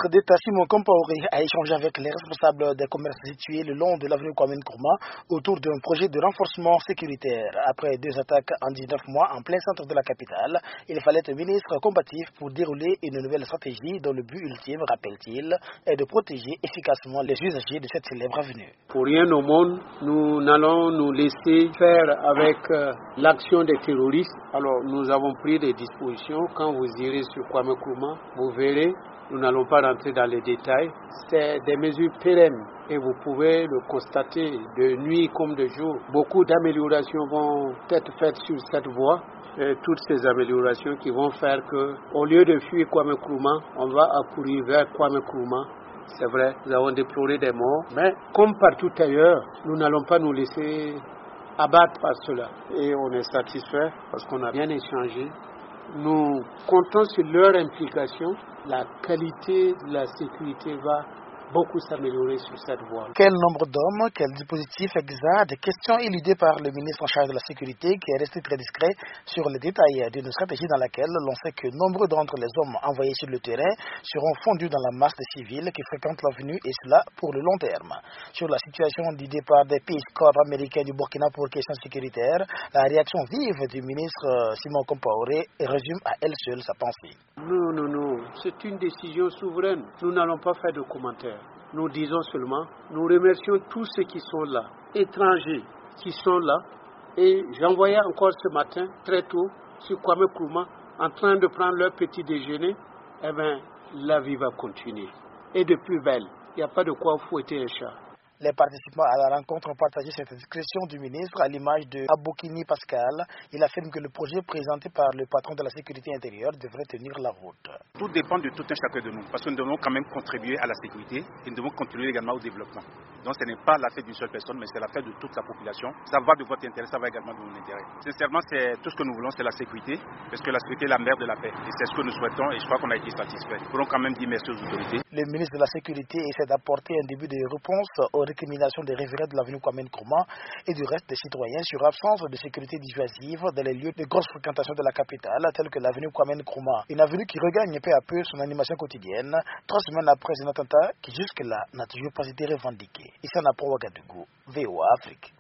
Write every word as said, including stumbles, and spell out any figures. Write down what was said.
ministre d'État Simon Compaoré a échangé avec les responsables des commerces situés le long de l'avenue Kwame Nkrumah autour d'un projet de renforcement sécuritaire. Après deux attaques en dix-neuf mois en plein centre de la capitale, il fallait un ministre combatif pour dérouler une nouvelle stratégie dont le but ultime, rappelle-t-il, est de protéger efficacement les usagers de cette célèbre avenue. Pour rien au monde, nous n'allons nous laisser faire avec euh, l'action des terroristes. Alors nous avons pris des dispositions. Quand vous irez sur Kwame Nkrumah, vous verrez, nous n'allons pas rentrer dans les détails. C'est des mesures pérennes et vous pouvez le constater de nuit comme de jour. Beaucoup d'améliorations vont être faites sur cette voie. Et toutes ces améliorations qui vont faire que, au lieu de fuir Kwame Nkrumah, on va accourir vers Kwame Nkrumah. C'est vrai, nous avons déploré des morts, mais comme partout ailleurs, nous n'allons pas nous laisser abattre par cela. Et on est satisfait parce qu'on a bien échangé. Nous comptons sur leur implication. La qualité de la sécurité va beaucoup s'améliorer sur cette voie. Quel nombre d'hommes, quel dispositif exact, des questions éludées par le ministre en charge de la sécurité qui est resté très discret sur les détails d'une stratégie dans laquelle l'on sait que nombreux d'entre les hommes envoyés sur le terrain seront fondus dans la masse des civils qui fréquentent l'avenue et cela pour le long terme. Sur la situation du départ des Peace Corps américains du Burkina pour questions sécuritaires, la réaction vive du ministre Simon Compaoré résume à elle seule sa pensée. Non, non, non, c'est une décision souveraine. Nous n'allons pas faire de commentaires. Nous disons seulement, nous remercions tous ceux qui sont là, étrangers qui sont là. Et j'envoyais encore ce matin, très tôt, sur Kwame Nkrumah, en train de prendre leur petit déjeuner. Eh bien, la vie va continuer. Et de plus belle, il n'y a pas de quoi fouetter un chat. Les participants à la rencontre ont partagé cette discrétion du ministre à l'image de Aboukini Pascal. Il affirme que le projet présenté par le patron de la sécurité intérieure devrait tenir la route. Tout dépend de tout un chacun de nous, parce que nous devons quand même contribuer à la sécurité et nous devons contribuer également au développement. Donc ce n'est pas l'affaire d'une seule personne, mais c'est l'affaire de toute la population. Ça va de votre intérêt, ça va également de mon intérêt. Sincèrement, c'est tout ce que nous voulons, c'est la sécurité, parce que la sécurité est la mère de la paix. Et c'est ce que nous souhaitons et je crois qu'on a été satisfait. Nous pourrons quand même dire merci aux autorités. Le ministre de la Sécurité essaie d'apporter un début de réponse aux récriminations des riverains de l'avenue Kwame Nkrumah et du reste des citoyens sur l'absence de sécurité dissuasive dans les lieux de grosse fréquentation de la capitale, tels que l'avenue Kwame Nkrumah. Une avenue qui regagne peu à peu son animation quotidienne, trois semaines après un attentat qui jusque-là n'a toujours pas été revendiqué. Ici en Ouagadougou, V O A Afrique.